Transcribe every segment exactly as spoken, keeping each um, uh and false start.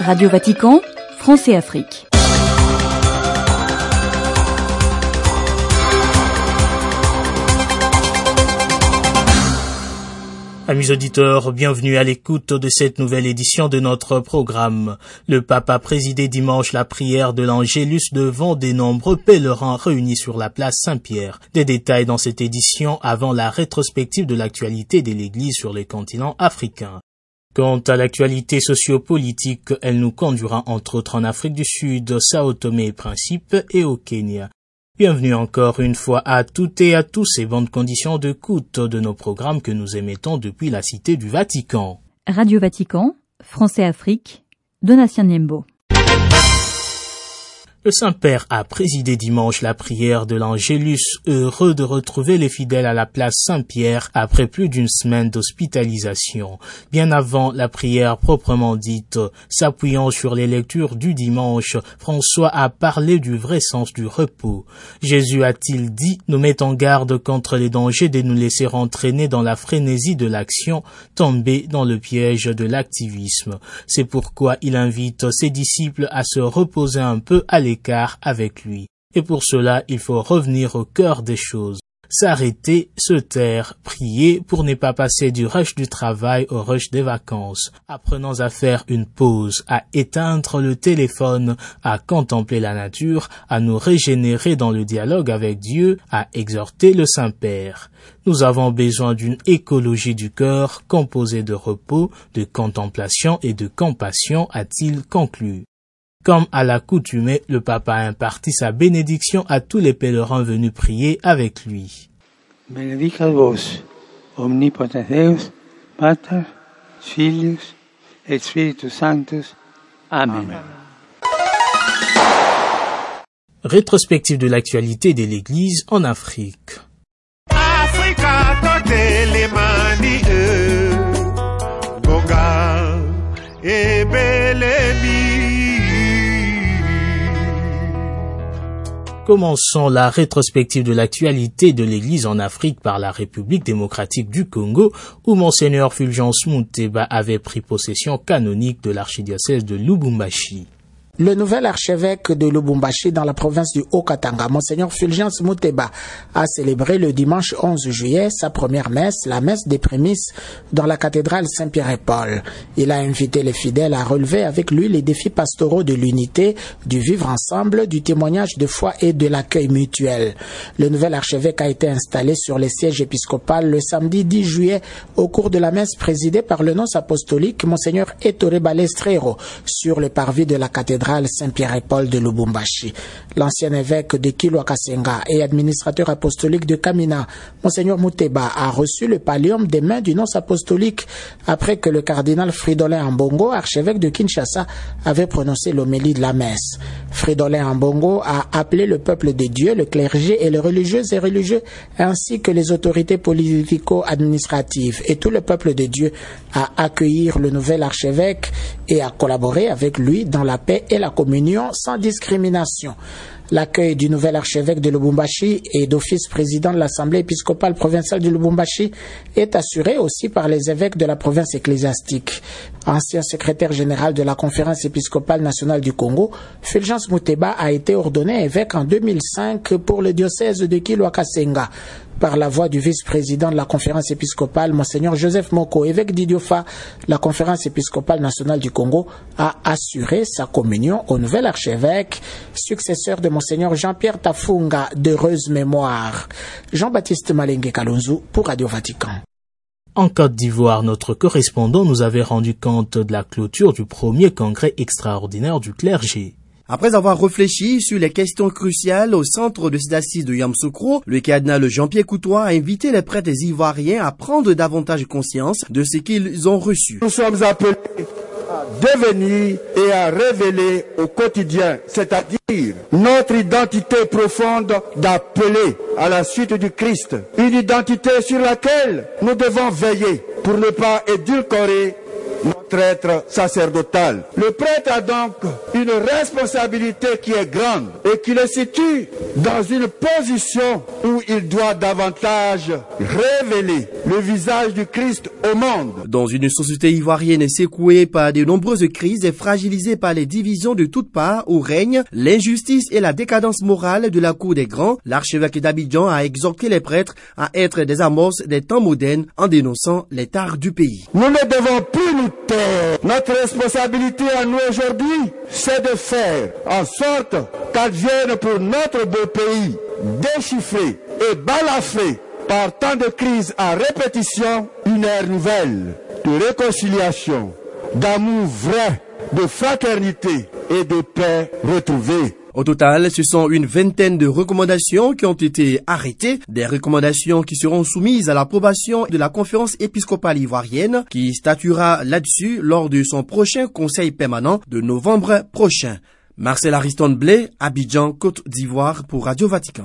Radio Vatican, France et Afrique. Amis auditeurs, bienvenue à l'écoute de cette nouvelle édition de notre programme. Le pape a présidé dimanche la prière de l'Angélus devant des nombreux pèlerins réunis sur la place Saint-Pierre. Des détails dans cette édition avant la rétrospective de l'actualité de l'Église sur le continent africain. Quant à l'actualité sociopolitique, elle nous conduira entre autres en Afrique du Sud, Sao Tomé et Principe et au Kenya. Bienvenue encore une fois à toutes et à tous et bonnes conditions d'écoute de nos programmes que nous émettons depuis la Cité du Vatican. Radio Vatican, France et Afrique, Donatien Niembo. Le Saint-Père a présidé dimanche la prière de l'Angélus, heureux de retrouver les fidèles à la place Saint-Pierre après plus d'une semaine d'hospitalisation. Bien avant la prière proprement dite, s'appuyant sur les lectures du dimanche, François a parlé du vrai sens du repos. Jésus a-t-il dit, nous met en garde contre les dangers de nous laisser entraîner dans la frénésie de l'action, tomber dans le piège de l'activisme. C'est pourquoi il invite ses disciples à se reposer un peu à l'écart avec lui. Et pour cela, il faut revenir au cœur des choses. S'arrêter, se taire, prier pour ne pas passer du rush du travail au rush des vacances. Apprenons à faire une pause, à éteindre le téléphone, à contempler la nature, à nous régénérer dans le dialogue avec Dieu, à exhorter le Saint-Père. Nous avons besoin d'une écologie du cœur composée de repos, de contemplation et de compassion, a-t-il conclu. Comme à l'accoutumée, le pape a imparti sa bénédiction à tous les pèlerins venus prier avec lui. Benedicat vos, omnipotens Deus, Pater, Filius, et Spiritus Sanctus. Amen. Amen. Rétrospective de l'actualité de l'Église en Afrique. Africa, Commençons la rétrospective de l'actualité de l'Église en Afrique par la République démocratique du Congo, où Monseigneur Fulgence Muteba avait pris possession canonique de l'archidiocèse de Lubumbashi. Le nouvel archevêque de Lubumbashi dans la province du Haut-Katanga, Monseigneur Fulgence Muteba, a célébré le dimanche onze juillet sa première messe, la messe des prémices, dans la cathédrale Saint-Pierre-et-Paul. Il a invité les fidèles à relever avec lui les défis pastoraux de l'unité, du vivre ensemble, du témoignage de foi et de l'accueil mutuel. Le nouvel archevêque a été installé sur le siège épiscopal le samedi dix juillet au cours de la messe présidée par le nonce apostolique Monseigneur Ettore Balestrero sur le parvis de la cathédrale Saint-Pierre-et-Paul de Lubumbashi. L'ancien évêque de Kilwa-Kasenga et administrateur apostolique de Kamina, Monseigneur Muteba, a reçu le pallium des mains du nonce apostolique après que le cardinal Fridolin Ambongo, archevêque de Kinshasa, avait prononcé l'homélie de la messe. Fridolin Ambongo a appelé le peuple de Dieu, le clergé et les religieuses et religieux, ainsi que les autorités politico-administratives et tout le peuple de Dieu à accueillir le nouvel archevêque et à collaborer avec lui dans la paix et la communion sans discrimination. L'accueil du nouvel archevêque de Lubumbashi et d'office président de l'Assemblée épiscopale provinciale de Lubumbashi est assuré aussi par les évêques de la province ecclésiastique. Ancien secrétaire général de la Conférence épiscopale nationale du Congo, Fulgence Muteba a été ordonné évêque en deux mille cinq pour le diocèse de Kilwa-Kasenga. Par la voix du vice-président de la conférence épiscopale, Monseigneur Joseph Moko, évêque d'Idiofa, la conférence épiscopale nationale du Congo a assuré sa communion au nouvel archevêque, successeur de Monseigneur Jean-Pierre Tafunga, d'heureuse mémoire. Jean-Baptiste Malenge Kalonzo pour Radio Vatican. En Côte d'Ivoire, notre correspondant nous avait rendu compte de la clôture du premier congrès extraordinaire du clergé. Après avoir réfléchi sur les questions cruciales au centre de ces assises de Yamoussoukro, le cardinal Jean-Pierre Coutois a invité les prêtres ivoiriens à prendre davantage conscience de ce qu'ils ont reçu. Nous sommes appelés à devenir et à révéler au quotidien, c'est-à-dire notre identité profonde d'appeler à la suite du Christ, une identité sur laquelle nous devons veiller pour ne pas édulcorer notre être sacerdotal. Le prêtre a donc une responsabilité qui est grande et qui le situe dans une position où il doit davantage révéler le visage du Christ au monde. Dans une société ivoirienne secouée par de nombreuses crises et fragilisée par les divisions de toutes parts où règne l'injustice et la décadence morale de la cour des grands, l'archevêque d'Abidjan a exhorté les prêtres à être des amorces des temps modernes en dénonçant les tares du pays. Nous ne devons plus nous taire. Notre responsabilité à nous aujourd'hui, c'est de faire en sorte qu'advienne pour notre beau pays, déchiffré et balafré par tant de crises à répétition, une ère nouvelle de réconciliation, d'amour vrai, de fraternité et de paix retrouvée. Au total, ce sont une vingtaine de recommandations qui ont été arrêtées, des recommandations qui seront soumises à l'approbation de la conférence épiscopale ivoirienne qui statuera là-dessus lors de son prochain conseil permanent de novembre prochain. Marcel Ariston Blé, Abidjan, Côte d'Ivoire pour Radio Vatican.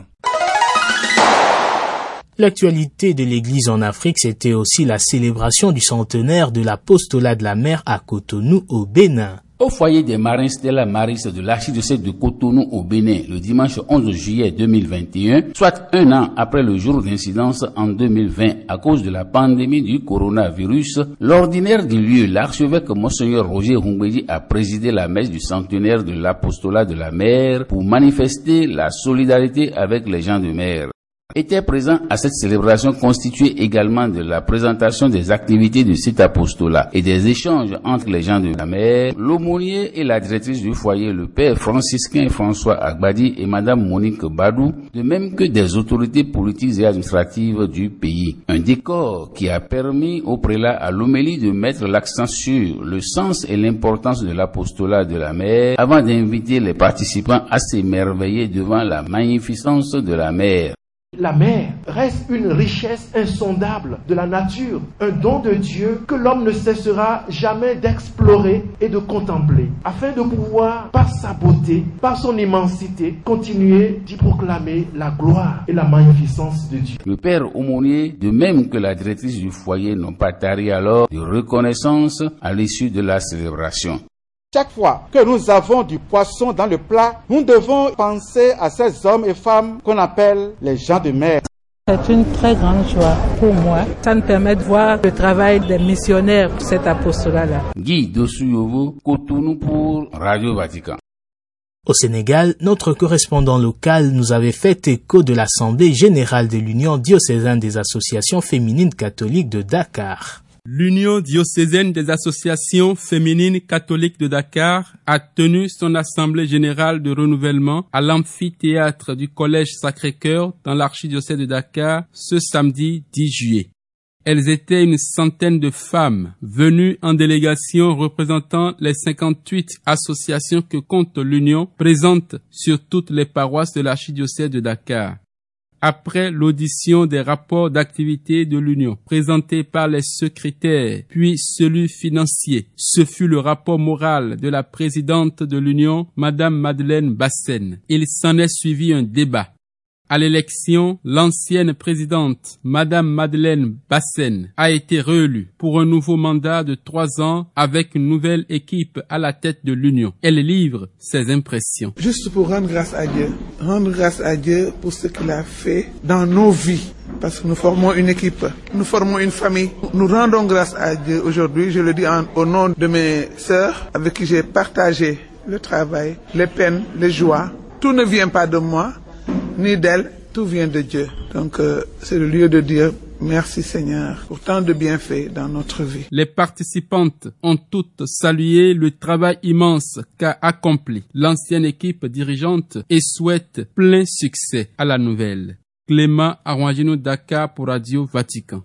L'actualité de l'Église en Afrique, c'était aussi la célébration du centenaire de l'apostolat de la mer à Cotonou au Bénin. Au foyer des marins Stella Maris de l'archidiocèse de Cotonou au Bénin, le dimanche onze juillet deux mille vingt et un, soit un an après le jour d'incidence en deux mille vingt à cause de la pandémie du coronavirus, l'ordinaire du lieu, l'archevêque Monseigneur Roger Humbedi a présidé la messe du centenaire de l'apostolat de la mer pour manifester la solidarité avec les gens de mer. Était présent à cette célébration constituée également de la présentation des activités de cet apostolat et des échanges entre les gens de la mer, l'aumônier et la directrice du foyer, le père franciscain François Agbadi et madame Monique Badou, de même que des autorités politiques et administratives du pays. Un décor qui a permis au prélat à l'homélie de mettre l'accent sur le sens et l'importance de l'apostolat de la mer avant d'inviter les participants à s'émerveiller devant la magnificence de la mer. La mer reste une richesse insondable de la nature, un don de Dieu que l'homme ne cessera jamais d'explorer et de contempler, afin de pouvoir, par sa beauté, par son immensité, continuer d'y proclamer la gloire et la magnificence de Dieu. Le père aumônier, de même que la directrice du foyer, n'ont pas tari alors de reconnaissance à l'issue de la célébration. Chaque fois que nous avons du poisson dans le plat, nous devons penser à ces hommes et femmes qu'on appelle les gens de mer. C'est une très grande joie pour moi. Ça nous permet de voir le travail des missionnaires pour cet apostolat-là. Guy Dossouyovo, Cotonou pour Radio Vatican. Au Sénégal, notre correspondant local nous avait fait écho de l'Assemblée générale de l'Union diocésaine des associations féminines catholiques de Dakar. L'Union diocésaine des associations féminines catholiques de Dakar a tenu son assemblée générale de renouvellement à l'amphithéâtre du Collège Sacré-Cœur dans l'archidiocèse de Dakar ce samedi dix juillet. Elles étaient une centaine de femmes venues en délégation représentant les cinquante-huit associations que compte l'Union présentes sur toutes les paroisses de l'archidiocèse de Dakar. Après l'audition des rapports d'activité de l'Union présentés par les secrétaires, puis celui financier, ce fut le rapport moral de la présidente de l'Union, Madame Madeleine Bassène. Il s'en est suivi un débat. À l'élection, l'ancienne présidente, Madame Madeleine Bassène, a été réélue pour un nouveau mandat de trois ans avec une nouvelle équipe à la tête de l'Union. Elle livre ses impressions. Juste pour rendre grâce à Dieu, rendre grâce à Dieu pour ce qu'il a fait dans nos vies. Parce que nous formons une équipe, nous formons une famille. Nous rendons grâce à Dieu aujourd'hui, je le dis en, au nom de mes sœurs avec qui j'ai partagé le travail, les peines, les joies. Tout ne vient pas de moi, ni d'elle, tout vient de Dieu. Donc euh, c'est le lieu de dire merci Seigneur pour tant de bienfaits dans notre vie. Les participantes ont toutes salué le travail immense qu'a accompli l'ancienne équipe dirigeante et souhaitent plein succès à la nouvelle. Clément Arwangino, Dakar pour Radio Vatican.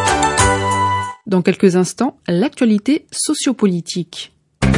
Dans quelques instants, l'actualité sociopolitique.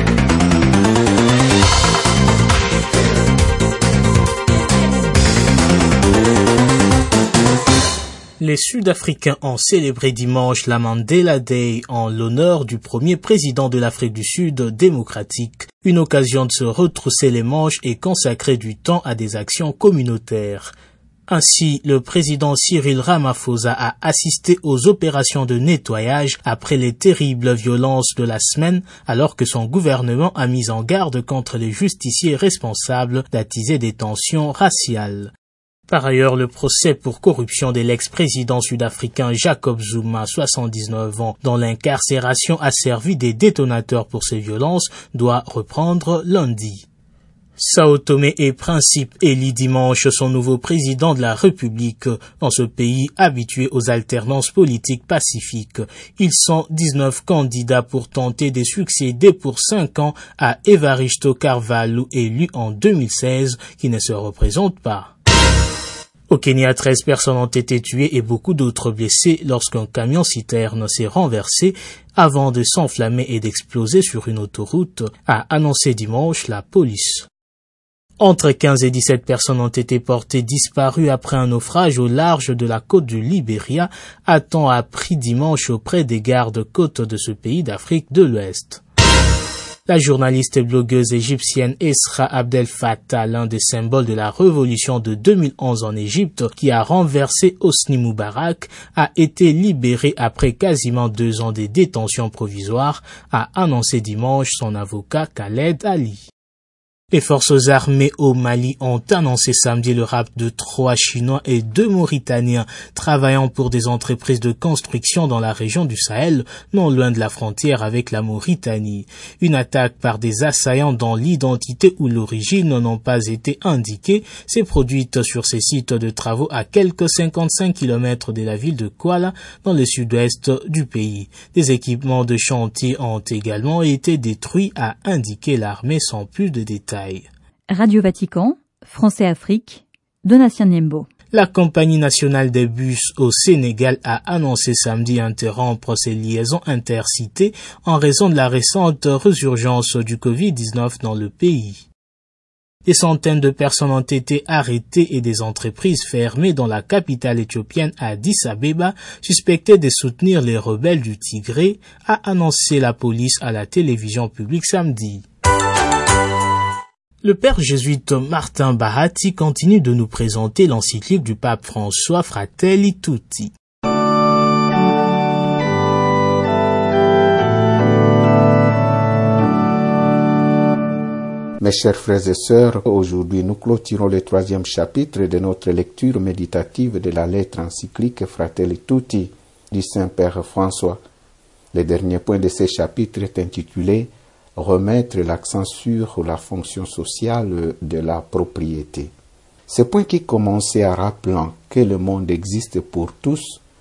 Les Sud-Africains ont célébré dimanche la Mandela Day en l'honneur du premier président de l'Afrique du Sud démocratique, une occasion de se retrousser les manches et consacrer du temps à des actions communautaires. Ainsi, le président Cyril Ramaphosa a assisté aux opérations de nettoyage après les terribles violences de la semaine, alors que son gouvernement a mis en garde contre les justiciers responsables d'attiser des tensions raciales. Par ailleurs, le procès pour corruption de l'ex-président sud-africain Jacob Zuma, soixante-dix-neuf ans, dont l'incarcération a servi des détonateurs pour ces violences, doit reprendre lundi. Sao Tomé et Principe élit dimanche son nouveau président de la République. Dans ce pays habitué aux alternances politiques pacifiques, ils sont dix-neuf candidats pour tenter de succéder pour cinq ans à Evaristo Carvalho, élu en deux mille seize, qui ne se représente pas. Au Kenya, treize personnes ont été tuées et beaucoup d'autres blessées lorsqu'un camion-citerne s'est renversé avant de s'enflammer et d'exploser sur une autoroute, a annoncé dimanche la police. Entre quinze et dix-sept personnes ont été portées disparues après un naufrage au large de la côte du Libéria, a-t-on appris dimanche auprès des gardes-côtes de ce pays d'Afrique de l'Ouest. La journaliste et blogueuse égyptienne Esra Abdel Fattah, l'un des symboles de la révolution de deux mille onze en Égypte qui a renversé Hosni Moubarak, a été libérée après quasiment deux ans de détention provisoire, a annoncé dimanche son avocat Khaled Ali. Les forces armées au Mali ont annoncé samedi le rapt de trois Chinois et deux Mauritaniens travaillant pour des entreprises de construction dans la région du Sahel, non loin de la frontière avec la Mauritanie. Une attaque par des assaillants dont l'identité ou l'origine n'ont pas été indiquées s'est produite sur ces sites de travaux à quelques cinquante-cinq kilomètres de la ville de Kuala, dans le sud-ouest du pays. Des équipements de chantier ont également été détruits, a indiqué l'armée sans plus de détails. Radio Vatican, Français Afrique, Donatien Niembo. La compagnie nationale des bus au Sénégal a annoncé samedi interrompre ses liaisons intercités en raison de la récente résurgence du covid dix-neuf dans le pays. Des centaines de personnes ont été arrêtées et des entreprises fermées dans la capitale éthiopienne Addis Abeba, suspectées de soutenir les rebelles du Tigré, a annoncé la police à la télévision publique samedi. Le père jésuite Martin Bahati continue de nous présenter l'encyclique du pape François Fratelli Tutti. Mes chers frères et sœurs, aujourd'hui nous clôturons le troisième chapitre de notre lecture méditative de la lettre encyclique Fratelli Tutti du Saint-Père François. Le dernier point de ce chapitre est intitulé « Remettre l'accent sur la fonction sociale de la propriété ». Ce point qui commençait en rappelant que le monde existe pour tous,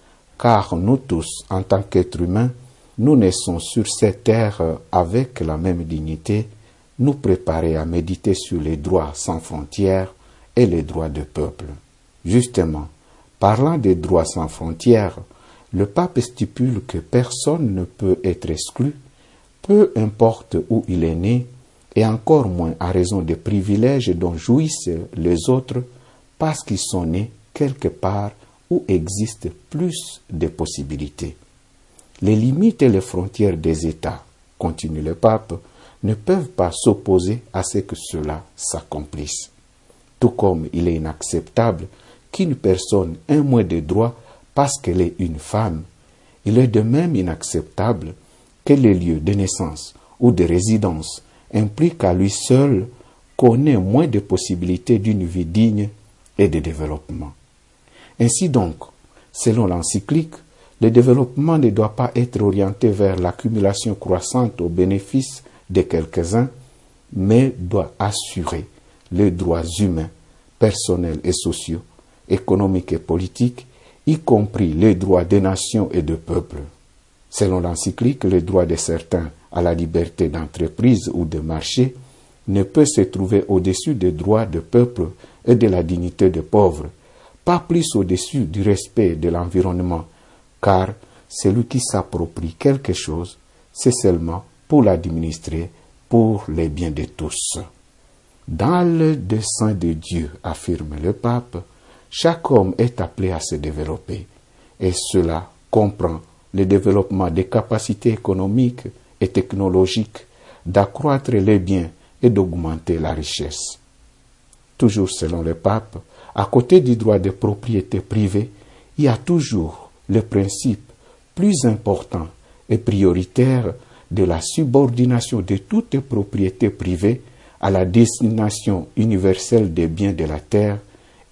car nous tous, en tant qu'êtres humains, nous naissons sur cette terre avec la même dignité, nous préparer à méditer sur les droits sans frontières et les droits du peuple. Justement, parlant des droits sans frontières, le pape stipule que personne ne peut être exclu, peu importe où il est né, et encore moins à raison des privilèges dont jouissent les autres, parce qu'ils sont nés quelque part où existent plus de possibilités. Les limites et les frontières des États, continue le pape, ne peuvent pas s'opposer à ce que cela s'accomplisse. Tout comme il est inacceptable qu'une personne ait moins de droits parce qu'elle est une femme, il est de même inacceptable que les lieux de naissance ou de résidence impliquent à lui seul qu'on ait moins de possibilités d'une vie digne et de développement. Ainsi donc, selon l'encyclique, le développement ne doit pas être orienté vers l'accumulation croissante au bénéfice de quelques-uns, mais doit assurer les droits humains, personnels et sociaux, économiques et politiques, y compris les droits des nations et de peuples. Selon l'encyclique, le droit de certains à la liberté d'entreprise ou de marché ne peut se trouver au-dessus des droits de peuple et de la dignité des pauvres, pas plus au-dessus du respect de l'environnement, car celui qui s'approprie quelque chose, c'est seulement pour l'administrer, pour les biens de tous. Dans le dessein de Dieu, affirme le pape, chaque homme est appelé à se développer, et cela comprend le développement des capacités économiques et technologiques, d'accroître les biens et d'augmenter la richesse. Toujours selon le pape, à côté du droit de propriété privée, il y a toujours le principe plus important et prioritaire de la subordination de toute propriété privée à la destination universelle des biens de la terre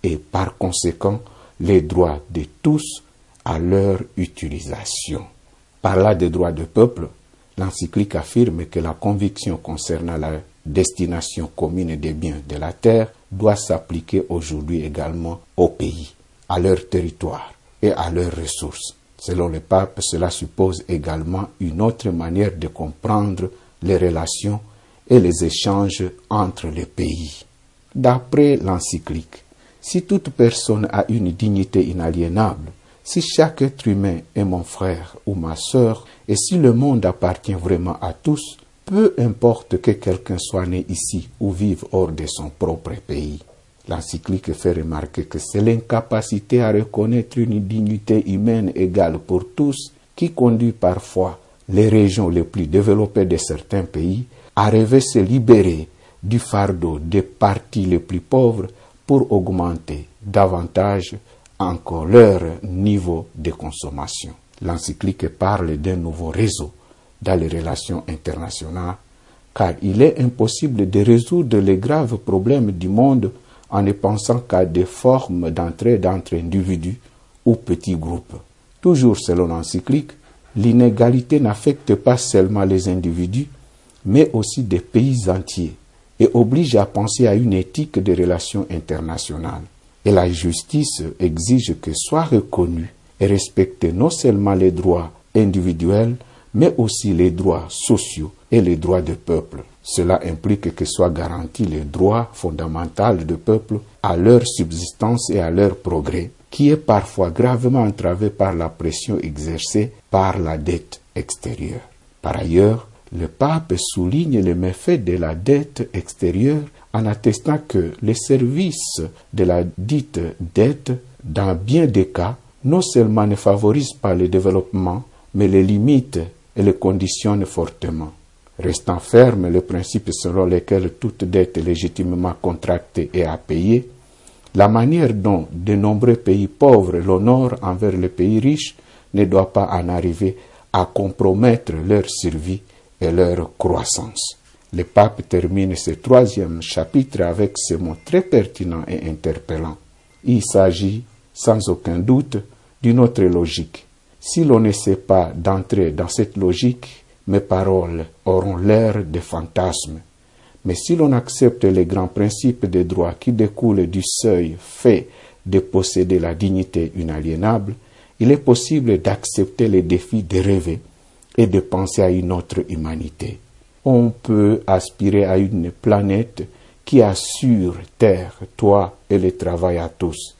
et par conséquent les droits de tous à leur utilisation. Par là des droits du peuple, l'encyclique affirme que la conviction concernant la destination commune des biens de la terre doit s'appliquer aujourd'hui également aux pays, à leur territoire et à leurs ressources. Selon le pape, cela suppose également une autre manière de comprendre les relations et les échanges entre les pays. D'après l'encyclique, si toute personne a une dignité inaliénable, si chaque être humain est mon frère ou ma sœur, et si le monde appartient vraiment à tous, peu importe que quelqu'un soit né ici ou vive hors de son propre pays. L'encyclique fait remarquer que c'est l'incapacité à reconnaître une dignité humaine égale pour tous qui conduit parfois les régions les plus développées de certains pays à rêver se libérer du fardeau des parties les plus pauvres pour augmenter davantage encore leur niveau de consommation. L'encyclique parle d'un nouveau réseau dans les relations internationales, car il est impossible de résoudre les graves problèmes du monde en ne pensant qu'à des formes d'entraide entre individus ou petits groupes. Toujours selon l'encyclique, l'inégalité n'affecte pas seulement les individus, mais aussi des pays entiers, et oblige à penser à une éthique des relations internationales. Et la justice exige que soient reconnus et respectés non seulement les droits individuels, mais aussi les droits sociaux et les droits du peuple. Cela implique que soient garantis les droits fondamentaux du peuple à leur subsistance et à leur progrès, qui est parfois gravement entravé par la pression exercée par la dette extérieure. Par ailleurs, le pape souligne les méfaits de la dette extérieure en attestant que les services de la dite dette, dans bien des cas, non seulement ne favorisent pas le développement, mais les limitent et les conditionnent fortement. Restant ferme le principe selon lequel toute dette légitimement contractée est à payer, la manière dont de nombreux pays pauvres l'honorent envers les pays riches ne doit pas en arriver à compromettre leur survie et leur croissance. Le pape termine ce troisième chapitre avec ces mots très pertinents et interpellants. Il s'agit, sans aucun doute, d'une autre logique. Si l'on n'essaie pas d'entrer dans cette logique, mes paroles auront l'air de fantasmes. Mais si l'on accepte les grands principes des droits qui découlent du seuil fait de posséder la dignité inaliénable, il est possible d'accepter les défis de rêver et de penser à une autre humanité. On peut aspirer à une planète qui assure terre, toit et le travail à tous.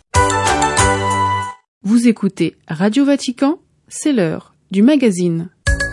Vous écoutez Radio Vatican, c'est l'heure du magazine.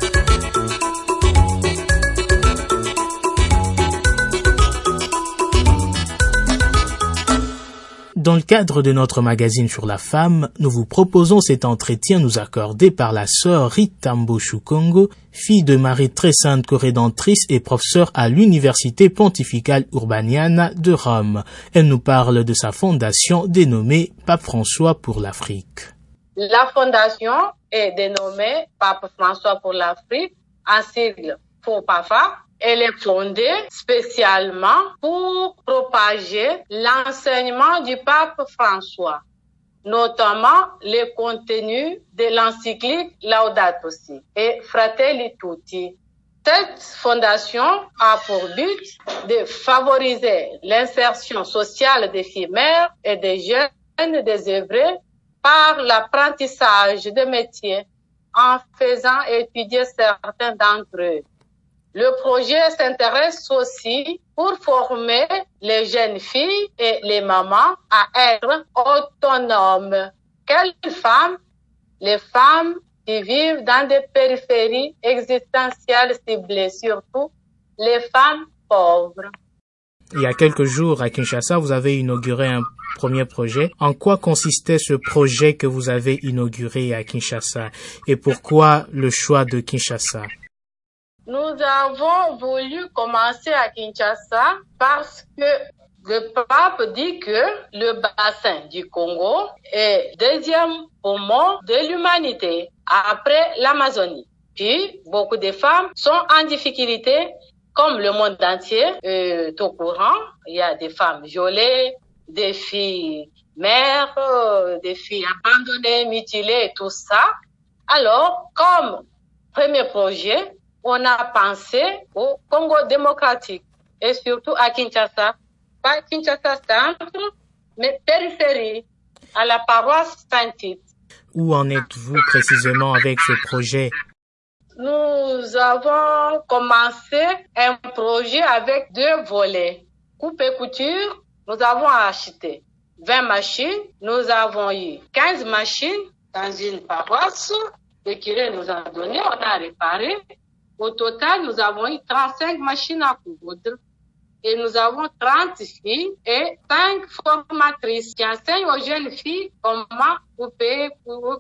Dans le cadre de notre magazine sur la femme, nous vous proposons cet entretien nous accordé par la sœur Rita Mboshu-Kongo, fille de Marie très sainte corédentrice et professeure à l'Université pontificale urbaniana de Rome. Elle nous parle de sa fondation dénommée Pape François pour l'Afrique. La fondation est dénommée Pape François pour l'Afrique, en sigle FOPAFA. Elle est fondée spécialement pour propager l'enseignement du pape François, notamment les contenus de l'encyclique Laudato Si et Fratelli Tutti. Cette fondation a pour but de favoriser l'insertion sociale des filles mères et des jeunes désœuvrés par l'apprentissage de métiers en faisant étudier certains d'entre eux. Le projet s'intéresse aussi pour former les jeunes filles et les mamans à être autonomes. Quelles femmes? Les femmes qui vivent dans des périphéries existentielles ciblées, surtout les femmes pauvres. Il y a quelques jours à Kinshasa, vous avez inauguré un premier projet. En quoi consistait ce projet que vous avez inauguré à Kinshasa et pourquoi le choix de Kinshasa? Nous avons voulu commencer à Kinshasa parce que le pape dit que le bassin du Congo est deuxième poumon de l'humanité après l'Amazonie. Puis, beaucoup de femmes sont en difficulté, comme le monde entier est au courant. Il y a des femmes violées, des filles mères, euh, des filles abandonnées, mutilées et tout ça. Alors, comme premier projet, on a pensé au Congo démocratique et surtout à Kinshasa. Pas Kinshasa centre, mais périphérie, à la paroisse Saint-Tite. Où en êtes-vous précisément avec ce projet? Nous avons commencé un projet avec deux volets. Coupe et couture, nous avons acheté vingt machines. Nous avons eu quinze machines dans une paroisse. Le curé nous a donné, on a réparé. Au total, nous avons eu trente-cinq machines à coudre. Et nous avons trente filles et cinq formatrices qui enseignent aux jeunes filles comment couper.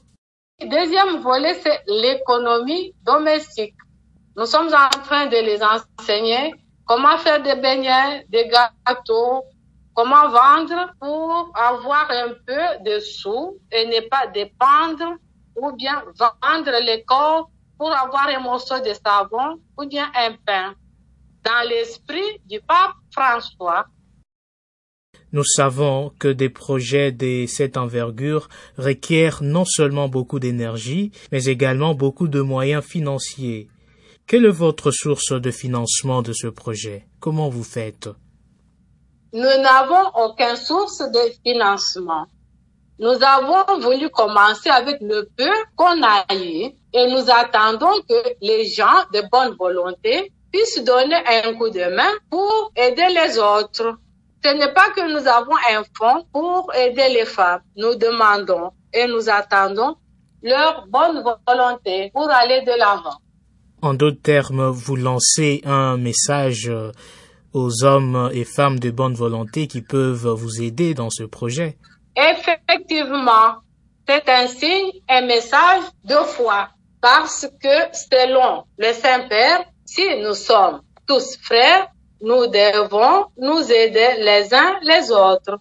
Le deuxième volet, c'est l'économie domestique. Nous sommes en train de les enseigner comment faire des beignets, des gâteaux, comment vendre pour avoir un peu de sous et ne pas dépendre, ou bien vendre les corps pour avoir un morceau de savon ou bien un pain. Dans l'esprit du pape François. Nous savons que des projets de cette envergure requièrent non seulement beaucoup d'énergie, mais également beaucoup de moyens financiers. Quelle est votre source de financement de ce projet? Comment vous faites? Nous n'avons aucune source de financement. Nous avons voulu commencer avec le peu qu'on a eu et nous attendons que les gens de bonne volonté puissent donner un coup de main pour aider les autres. Ce n'est pas que nous avons un fonds pour aider les femmes. Nous demandons et nous attendons leur bonne volonté pour aller de l'avant. En d'autres termes, vous lancez un message aux hommes et femmes de bonne volonté qui peuvent vous aider dans ce projet. Effectivement, c'est un signe, un message de foi. Parce que selon le Saint-Père, si nous sommes tous frères, nous devons nous aider les uns les autres.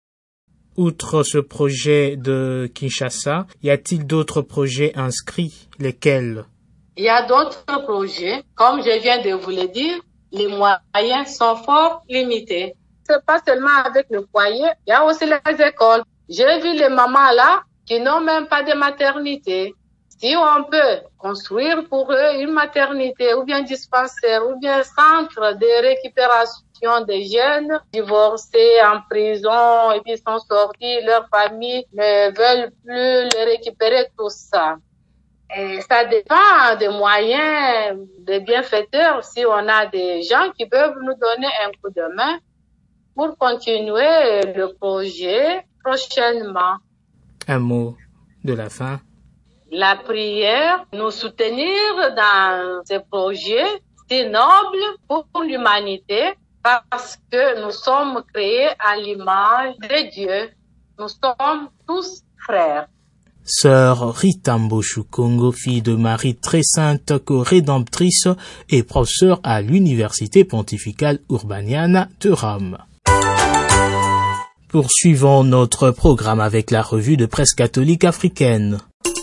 Outre ce projet de Kinshasa, y a-t-il d'autres projets inscrits? Lesquels? Il y a d'autres projets. Comme je viens de vous le dire, les moyens sont fort limités. C'est pas seulement avec le foyer, il y a aussi les écoles. J'ai vu les mamans là qui n'ont même pas de maternité. Si on peut construire pour eux une maternité ou bien dispensaire ou bien centre de récupération des jeunes divorcés en prison et puis sont sortis, leurs familles ne veulent plus les récupérer, tout ça. Et ça dépend des moyens des bienfaiteurs. Si on a des gens qui peuvent nous donner un coup de main pour continuer le projet prochainement. Un mot de la fin. La prière, nous soutenir dans ce projet si noble pour l'humanité parce que nous sommes créés à l'image de Dieu. Nous sommes tous frères. Sœur Rita Mboshu-Kongo, fille de Marie très sainte co-rédemptrice et professeure à l'Université pontificale urbaniana de Rome. Poursuivons notre programme avec la revue de presse catholique africaine.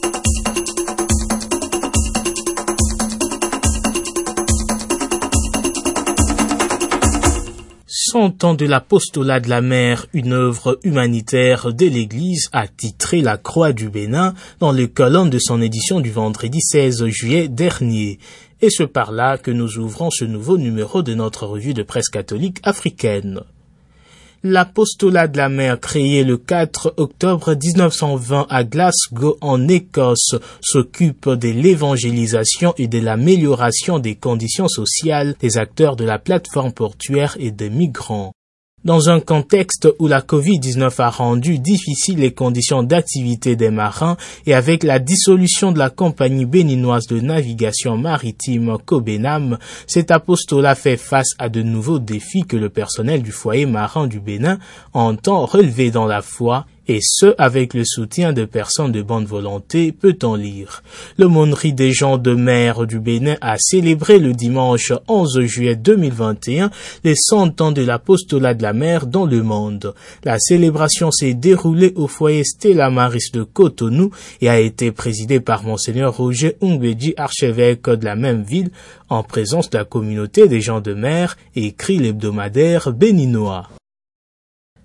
Cent ans de l'apostolat de la mer, une œuvre humanitaire de l'Église, a titré La Croix du Bénin dans les colonnes de son édition du vendredi seize juillet dernier. Et c'est par là que nous ouvrons ce nouveau numéro de notre revue de presse catholique africaine. L'apostolat de la mer, créé le quatre octobre mille neuf cent vingt à Glasgow en Écosse, s'occupe de l'évangélisation et de l'amélioration des conditions sociales des acteurs de la plateforme portuaire et des migrants. Dans un contexte où la covid dix-neuf a rendu difficiles les conditions d'activité des marins et avec la dissolution de la compagnie béninoise de navigation maritime Cobenam, cet apostolat fait face à de nouveaux défis que le personnel du foyer marin du Bénin entend relever dans la foi, et ce, avec le soutien de personnes de bonne volonté, peut-on lire. L'aumônerie des gens de mer du Bénin a célébré le dimanche onze juillet deux mille vingt et un les cent ans de l'apostolat de la mer dans le monde. La célébration s'est déroulée au foyer Stella Maris de Cotonou et a été présidée par Monseigneur Roger Ungweji, archevêque de la même ville, en présence de la communauté des gens de mer, écrit l'hebdomadaire béninois.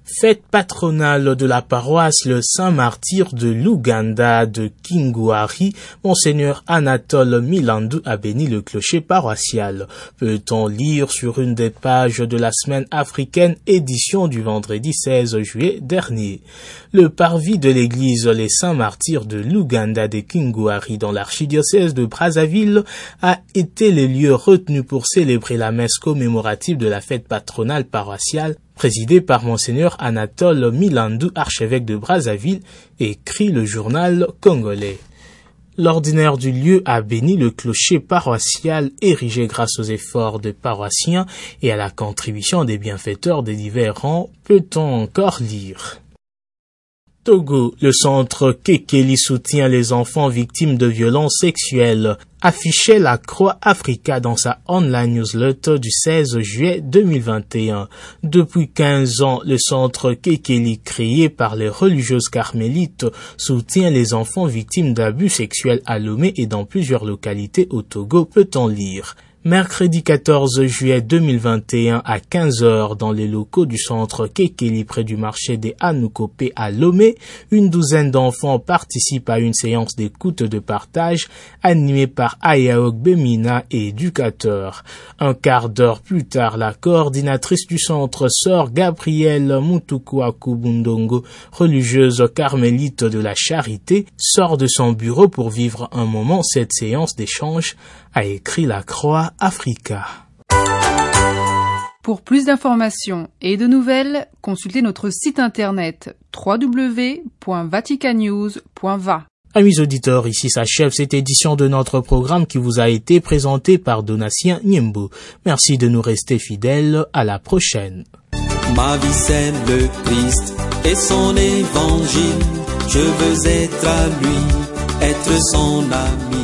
Fête patronale de la paroisse le Saint-Martyr de l'Ouganda de Kingouari, Monseigneur Anatole Milandu a béni le clocher paroissial. Peut-on lire sur une des pages de la semaine africaine édition du vendredi seize juillet dernier. Le parvis de l'église les Saint-Martyrs de l'Ouganda de Kingouari dans l'archidiocèse de Brazzaville a été le lieu retenu pour célébrer la messe commémorative de la fête patronale paroissiale présidé par Monseigneur Anatole Milandu, archevêque de Brazzaville, écrit le journal congolais. L'ordinaire du lieu a béni le clocher paroissial érigé grâce aux efforts des paroissiens et à la contribution des bienfaiteurs des divers rangs, peut-on encore lire. Togo, le centre Kekeli soutient les enfants victimes de violences sexuelles, affichait la Croix Africa dans sa online newsletter du seize juillet deux mille vingt et un. Depuis quinze ans, le centre Kekeli, créé par les religieuses carmélites, soutient les enfants victimes d'abus sexuels à Lomé et dans plusieurs localités au Togo, peut-on lire. Mercredi quatorze juillet deux mille vingt et un à quinze heures dans les locaux du centre Kekeli près du marché des Anoukopé à Lomé, une douzaine d'enfants participent à une séance d'écoute de partage animée par Ayaok Bemina et éducateur. Un quart d'heure plus tard, la coordinatrice du centre, sœur Gabrielle Mutukuakubundongo, religieuse carmélite de la Charité, sort de son bureau pour vivre un moment cette séance d'échange, a écrit la Croix Africa. Pour plus d'informations et de nouvelles, consultez notre site internet w w w point vaticanews point v a. Amis auditeurs, ici s'achève cette édition de notre programme qui vous a été présenté par Donatien Niembo. Merci de nous rester fidèles. À la prochaine. Ma vie c'est le Christ et son évangile. Je veux être à lui, être son ami.